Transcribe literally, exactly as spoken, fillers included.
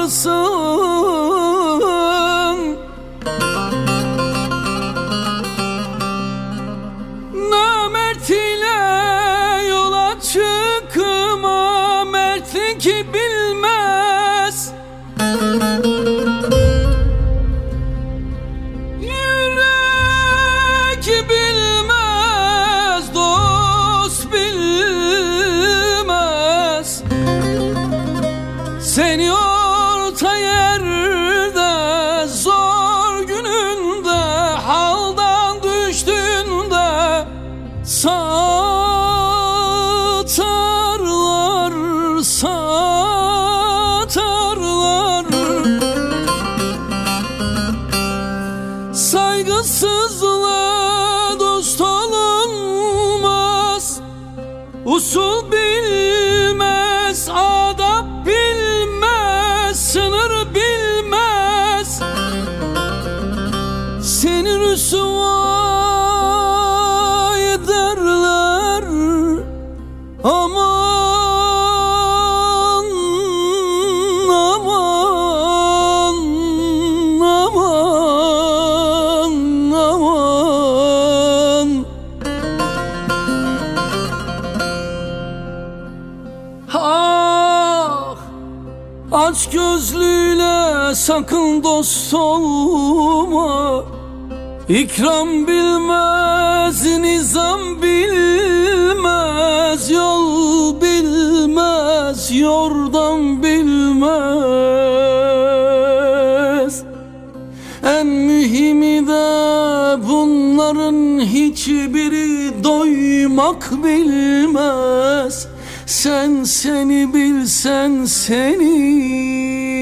varsın. Namert ile yola çıkma, mertlik bilmez. Yürek bilmez, dost bilmez. Seni orta yerde, zor gününde, haldan düştüğünde satarlar, satarlar. Saygısızla dost olunmaz, usul bilmez, adap bilmez, sınır bilmez. Seni rüsva ederler, aman aman aman aman. Ah, aç gözlüyle sakın dost olma. İkram bilmez, nizam bilmez, yol bilmez, yordam bilmez. En mühimi de bunların hiçbiri doymak bilmez. Sen seni bilsen seni